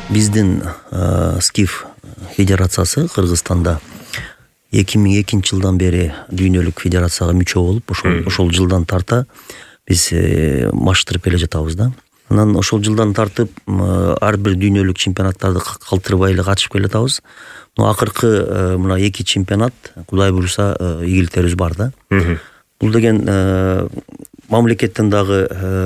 Биздин скиф федерациясы Кыргызстанда 2002 жылдан бери дүйнөлүк федерацияга мүчө болуп, ошол жылдан тарта биз маштырып келе жатабыз да. Анан ошол жылдан тартып ар бир дүйнөлүк чемпионаттарды калтырбай эле катышып келе жатабыз. Акыркы мына 2 чемпионат Кудай буюрса ийгиликтерибиз бар да. Бул деген мамлекеттен дагы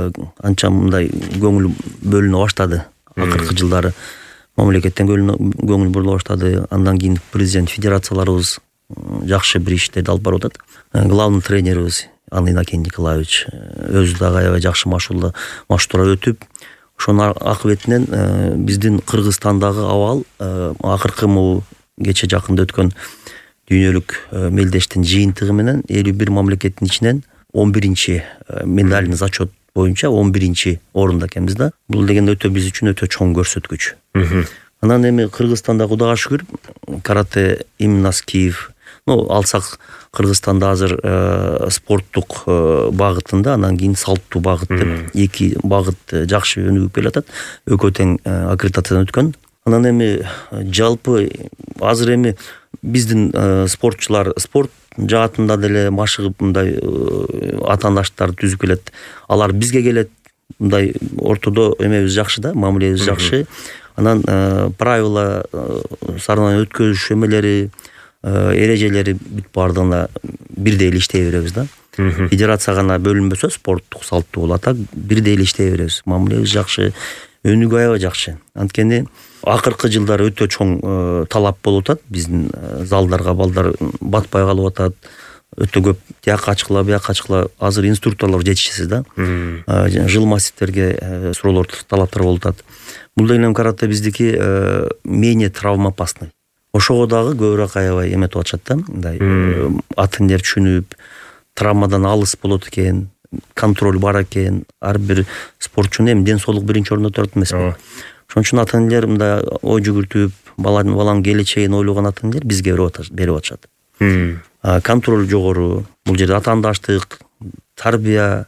анча мындай көңүл бөлүнө баштады. Акыркы жылдары мамлекеттен көңүл бурula баштады. Андан кийин президент федерацияларыбыз жакшы бир иштерди алып барып атат. Главный тренерибиз Анна Иннокентий Николаевич өзү дагы аябай жакшы маштура өтүп, ошонун акыбетинен биздин Кыргызстандагы абал акыркы кече жакында өткөн дүйнөлүк мелдештин жыйынтыгы менен 51 мамлекеттин ичинен 11-чи медальный зачет боюнча 11-чи орунда экенбиз да. Бул деген биз үчүн өтө чоң көрсөткүч. Анан эми Кыргызстанда Кудайга шүгүр карате именно Киев, алсак Кыргызстанда азыр спорттук багытында, анан кийин салттуу багыт деп 2 багыт жакшы өнүгүп келе атат. Экөө тең аккредитациядан өткөн. Анан эми жалпы азыр эми биздин спортчулар спорт жаатында деле машыгып мындай атаандаштар түзүп келет. Алар бизге келет. Мындай ортодо эмебиз жакшы да, мамилебиз жакшы. Анан правила сарынан өткөзүш эмелери, эрежелери бүт баардыгына бирдей эле иштей беребиз да. Федерация гана бөлүнбөсө спорттук салттуу болот, а бирдей эле иштей беребиз. Мамилебиз жакшы, өнүгүү аябай жакшы. Анткени акыркы жылдары өтө чоң талап болуп атат. Биздин залдарга балдар батпай калып атат. Өтө көп тияка ачкыла, бияка ачкыла. Азыр инструкторлор жетишсиз да. Жыл массивтерге суроолор, талаптар болуп атат. Бул деген карате биздики менее травмоопасный. Ошого дагы көбүрөөк аябай эметип атышат да. Мындай атендер түшүнүп, травмадан алыс болот экен, контроль бар экен. Ар бир спортчунун эми ден соолук биринчи орунда турат эмеспи? Ошон үчүн атендер мындай ой жүгүртүп, баланын келечегин ойлогон атендер бизге берип атышат. Контроль жогору. Бул жерде атаандаштык, тарбия,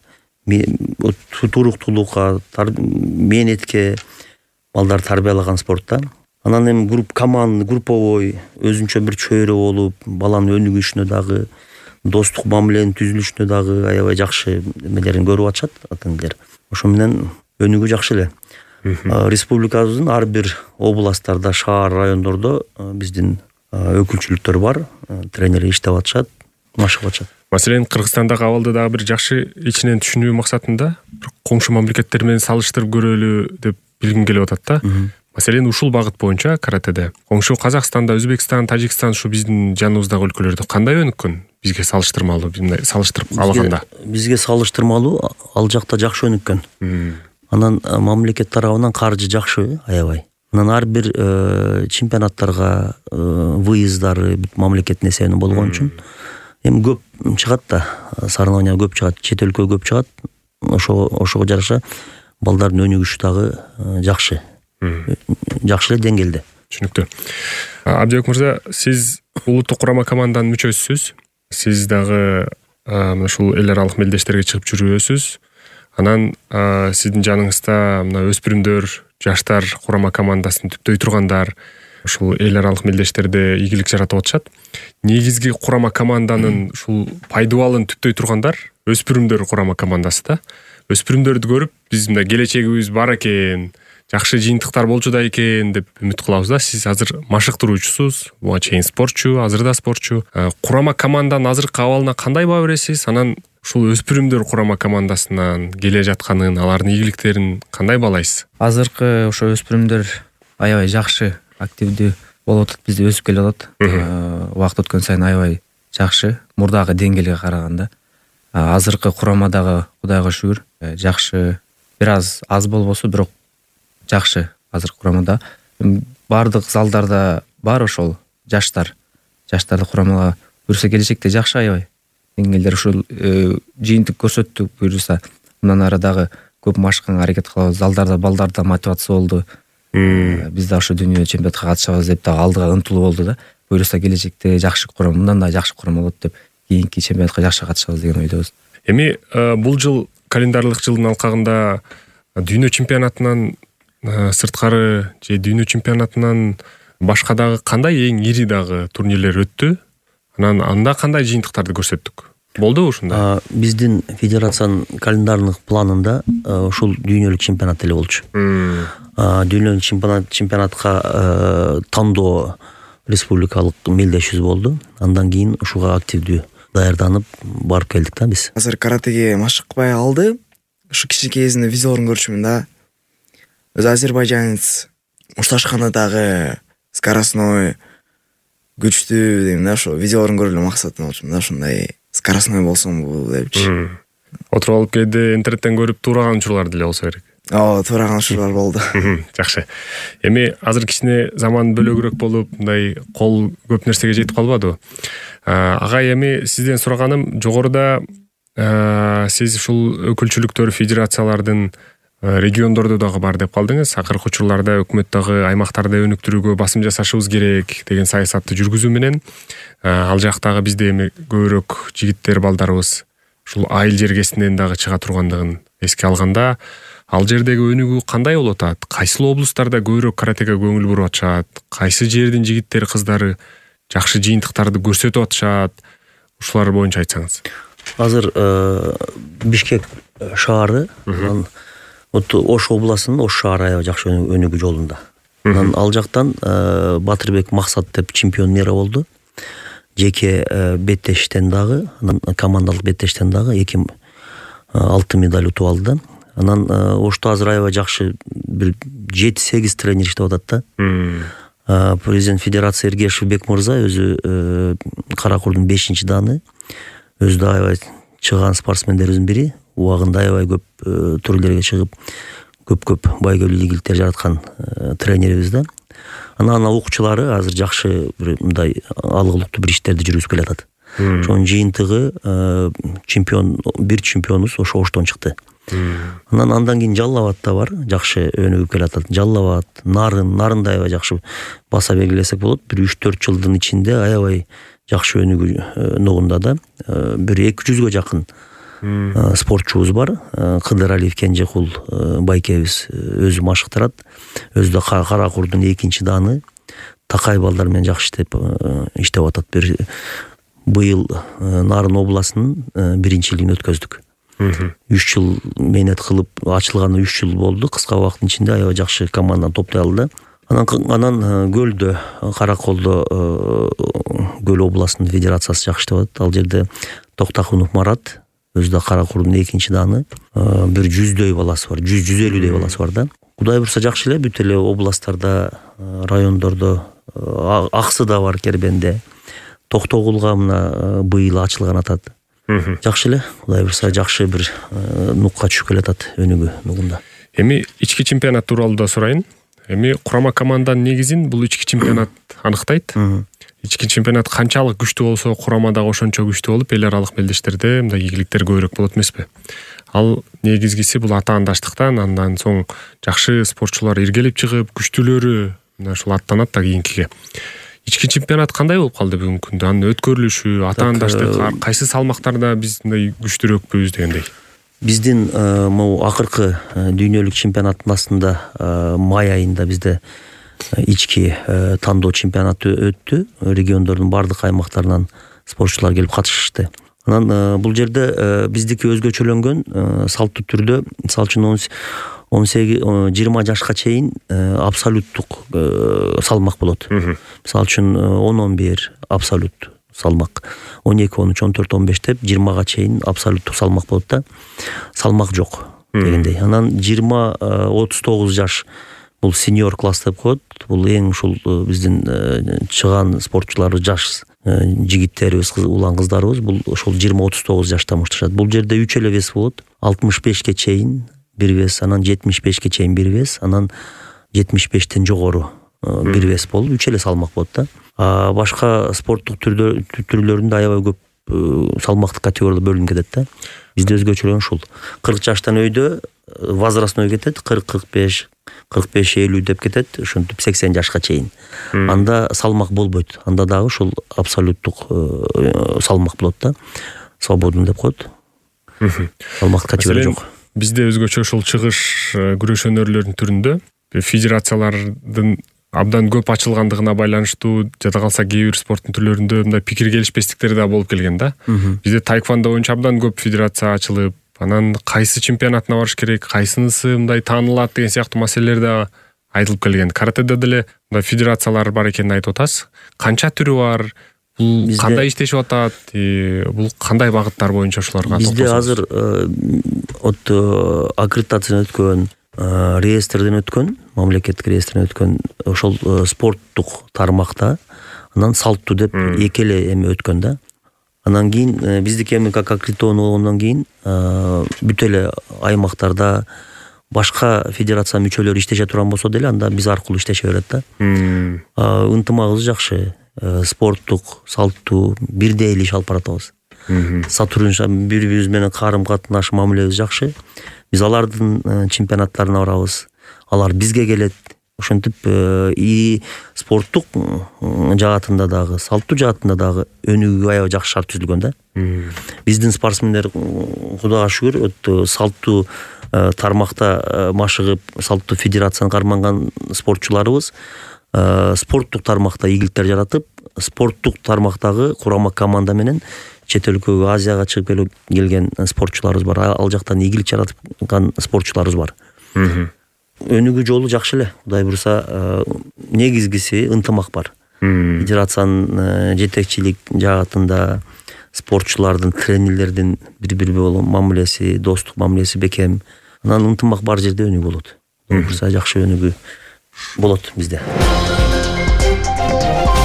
туруктуулукка, мээнетке балдар тарбиялаган спортта. Анан эми групповой өзүнчө бир чөйрө болуп, баланын өнүгүшүнө дагы, достук мамиленин түзүлүшүнө дагы аябай жакшы эмелерин көрүп атышат атендер. Ошо менен өнүгүү жакшы эле. Республикабыздын ар бир областтарда, шаар, райондордо биздин өкүлчүлүктөр бар, тренерлер иштеп атышат, машыгып атышат. Маселен, Кыргызстандагы абалды дагы бир жакшы ичинен түшүнүү максатында коңшу мамлекеттер менен салыштырып көрөлү деп билгим келип атат да. Маселен, ушул багыт боюнча каратеде коңшу Казакстанда, Өзбекстан, Тажикстан ушу биздин жаныбыздагы өлкөлөрдө кандай өнүккөн? Бизге салыштырмалуу, салыштырып алганда. Бизге салыштырмалуу ал жакта жакшы өнүккөн. Анан мамлекет тарабынан каржы жакшы, аябай. Анан ар бир чемпионаттарга выездары бүт мамлекеттин эсебинен болгон үчүн эми көп чыгат да, соревнования көп чыгат, чет өлкөгө көп чыгат. Ошого жараша балдардын өнүгүшү дагы жакшы. Жакшы эле деңгээлде. Түшүнүктүү. Абдыбек мырза, сиз улуттук курама команданын мүчөсүсүз. Сиз дагы ушул эл аралык мелдештерге чыгып жүрөсүз. Анан сиздин жаныңызда мына өспүрүмдөр, жаштар курама командасын түптөй тургандар ушул эл аралык мелдештерде ийгилик жаратып атышат. Негизги курама команданын ушул пайдубалын түптөй тургандар өспүрүмдөр курама командасы да. Өспүрүмдөрдү көрүп, биз мындай келечегибиз бар экен, жакшы жыйынтыктар болчу да экен деп үмүт кылабыз да. Сиз азыр машыктыруучусуз, буга чейин спортчу, азыр да спортчу. Курама команданын азыркы абалына кандай баа бересиз? Анан ушул өспүрүмдөр курама командасынан келе жатканын, алардын ийгиликтерин кандай баалайсыз? Азыркы ошо өспүрүмдөр аябай жакшы, активдүү болуп атат, бизде өсүп келе атат. Убакыт өткөн сайын аябай жакшы, мурдагы деңгээлге караганда. Азыркы курамадагы Кудайга шүгүр, жакшы, бир аз болбосо, бирок жакшы азыр курамада. Бардык залдарда бар ошол жаштарды курамага буюрса келечекте жакшы аябай. Деңгээлдер ушул жыйынтык көрсөттүк буюрса, мындан ары дагы көп машыкканга аракет кылабыз. Залдарда балдарда мотивация болду. Биз да ошо дүйнө чемпионатка катышабыз деп дагы алдыга ынтылуу болду да. Буюрса келечекте жакшы курам, мындан да жакшы курам болот деп кийинки чемпионатка жакшы катышабыз деген ойдобуз. Эми бул жыл календарлык жылдын алкагында дүйнө чемпионатынан сырткары же дүйнө чемпионатынан башка дагы кандай эң ири дагы турнирлер өттү? Анан анда кандай жыйынтыктарды көрсөттүк? Болдубу ушундай? Биздин федерациянын календарных планында ушул дүйнөлүк чемпионат эле болчу. Дүйнөлүк чемпионатка тандоо республикалык мелдешибиз болду. Андан кийин ушуга активдүү даярданып барып келдик да биз. Азыр каратеге машыкпай алды. Ушу кичинекей кезинде видеолорун көрчүмүн да. Өзү азербайжанец мушташканда дагы скоростной күчтүү дейм да, ошо видеолорун көрүп эле максатым болчумун да, ушундай скоростной болсомбу депчи. Отуруп алып кээде интернеттен көрүп туураган учурлар деле болсо керек. Туураган учурлар болду. Жакшы. Эми азыр кичине заман бөлөгүрөөк болуп, мындай кол көп нерсеге жетип калбадыбы? Агай, эми сизден сураганым, жогоруда сиз ушул өкүлчүлүктөр, федерациялардын региондордо дагы бар деп калдыңыз. Акыркы учурларда өкмөт дагы аймактарды өнүктүрүүгө басым жасашыбыз керек деген саясатты жүргүзүү менен ал жактагы бизде эми көбүрөөк жигиттер, балдарыбыз ушул айыл жергесинен дагы чыга тургандыгын эске алганда, ал жердеги өнүгүү кандай болуп атат? Кайсыл облустарда көбүрөөк каратеге көңүл буруп атышат? Кайсы жердин жигиттери, кыздары жакшы жыйынтыктарды көрсөтүп атышат? Ушулар боюнча айтсаңыз. Азыр Бишкек шаары, Ош областынын Ош шаары аябай жакшы өнүгүү жолунда. Ал жактан Батырбек Максат деп чемпион мира болду. Жеке беттештен дагы, командалык беттештен дагы 6 медаль утуп алды да. Анан Ошто азыр аябай жакшы бир 7-8 тренер иштеп атат да. Президент Федерация Эргешев Бек мырза өзү Каракурдун 5-даны, өзү да аябай чыган спортсмендерибиздин бири. Убагында аябай көп турлерге чыгып, көп байгөлүү ийгиликтер жараткан тренерибиз да. Анан окуучулары азыр жакшы бир мындай алгылыктуу бир иштерди жүргүзүп келатат. Ошонун жыйынтыгы бир чемпионубуз ошо Оштон чыкты. Андан кийин Жалал Абадта бар, жакшы өнүгүп келатат. Жалал Абад, Нарында аябай жакшы баса белгилесек болот. Бир 3-4 жылдын ичинде аябай жакшы өнүгүү ногунда да. Бир 200гө жакын спортчубуз бар. Кыдыралиев Кенжекул байкебиз өзү машыктырат. Өзү да Каракурдун 2-даны. Такай балдар менен жакшы иштеп атат. Бир быйыл Нарын областынын биринчилигин өткөздүк. 3 жыл мээнет кылып, ачылганы 3 жыл болду. Кыска убакыттын ичинде аябай жакшы команданы топтой алды. Анан Көлдө, Караколдо Көл областынын федерациясы жакшы иштеп атат. Ал жерде Токтакунов Марат, өзү да Каракурдун 2-даны, бир 100дөй баласы бар, 150дөй баласы бар да. Кудай бурса жакшы эле бүт эле областтарда, райондордо, Аксыда бар, Кербенде, Токтогулга мына быйыл ачылган атат. Жакшы эле, Кудай бурса жакшы бир нукка түшүп келатат өнүгүү нугунда. Эми ички чемпионат тууралуу да сурайын. Эми курама команданын негизин бул ички чемпионат аныктайт. Ички чемпионат канчалык күчтүү болсо, курама дагы ошончо күчтүү болуп, эл аралык мелдештерде мындай ийгиликтер көбүрөөк болот эмеспи? Ал негизгиси бул атаандаштыктан, андан соң жакшы спортчулар иргелеп чыгып, күчтүүлөрү мына ушул аттанат да кийинкиге. Ички чемпионат кандай болуп калды бүгүнкү күндө? Анын өткөрүлүшү, атаандаштык кайсы салмактарда биз мындай күчтүүрөкпүз дегендей. Биздин могу акыркы дүйнөлүк чемпионаттын астында май айында бизде ички тандоо чемпионаты өттү. Региондордун бардык аймактарынан спортчулар келип катышышты. Анан бул жерде биздики өзгөчөлөнгөн салттуу түрдө, мисалы үчүн 18-20 жашка чейин абсолюттук салмак болот. Мисалы үчүн 10-11 абсолют салмак, 12, 13, 14, 15 деп 20га чейин абсолюттук салмак болот да. Салмак жок дегендей. Анан 20-39 жаш бул сеньор класс деп коет. Бул эң ушул биздин чыган спортчулар, жаш жигиттерибиз, улан кыздарыбыз бул ошол 20-39 жашта мушташат. Бул жерде 3 эле вес болот. 65ке чейин бир вес, анан 75ке чейин бир вес, анан 75тен жогору бир вес болуп 3 эле салмак болот да. Башка спорттук түрлөрүндө аябай көп салмактык категориялар бөлүнүп кетет да. Бизде өзгөчөлүгү ушул. 40 жаштан өйдө возрастной кетет, 40-45, 45-50 деп кетет, ошентип 80 жашка чейин. Анда салмак болбойт. Анда дагы ушул абсолюттук салмак болот да. Свободный деп коет. Салмак категория жок. Бизде өзгөчө ушул чыгыш күрөшөнөрлөрдүн түрүндө федерациялардын абдан көп ачылгандыгына байланыштуу, жада калса кээ бир спорттун түрлөрүндө мындай пикир келишпестиктер да болуп келген да. Бизде таэквондо боюнча абдан көп федерация ачылып, анан кайсы чемпионатына барыш керек, кайсынысы мындай таанылат деген сыяктуу маселелер да айтылып келген. Каратэде деле мындай федерациялар бар экенин айтып атасыз. Канча түрү бар? Бул кандай иштешип атат? Бул кандай багыттар боюнча ушуларга бизде азыр аккредитациядан өткөн, реестрден өткөн, мамлекеттик реестрден өткөн ошол спорттук тармакта, анан салттуу деп эки эле эме өткөн да. Анан кийин биздики эми как аккредитован болгондон кийин бүт эле аймактарда башка федерация мүчөлөрү иштеше турган болсо деле анда биз аркылуу иштеше берет да. Ынтымагыбыз жакшы, спорттук, салттуу бирдей эле иш алып баратабыз. Сотрудничество, бири-бирибиз менен карым-катнаш, мамилебиз жакшы. Биз алардын чемпионаттарына барабыз, алар бизге келет. Ошентип спорттук жаатында дагы, салттуу жаатында дагы өнүгүүгө аябай жакшы шарт түзүлгөн да. Биздин спортсмендер Кудайга шүгүр салттуу тармакта машыгып, салттуу федерацияны карманган спортчуларыбыз спорттук тармакта ийгиликтер жаратып, спорттук тармактагы курама команда менен чет өлкөгө, Азияга чыгып келген спортчуларыбыз бар. Ал жактан ийгилик жараткан спортчуларыбыз бар. Өнүгүү жолу жакшы эле. Кудай буйрса, негизгиси ынтымак бар. Федерациянын жетекчилик жаатында спортчулардын, тренерлердин бири-бири болгон мамилеси, достук мамилеси бекем. Анан ынтымак бар жерде өнүгүү болот. Кудай буйрса, жакшы өнүгүү болот бизде.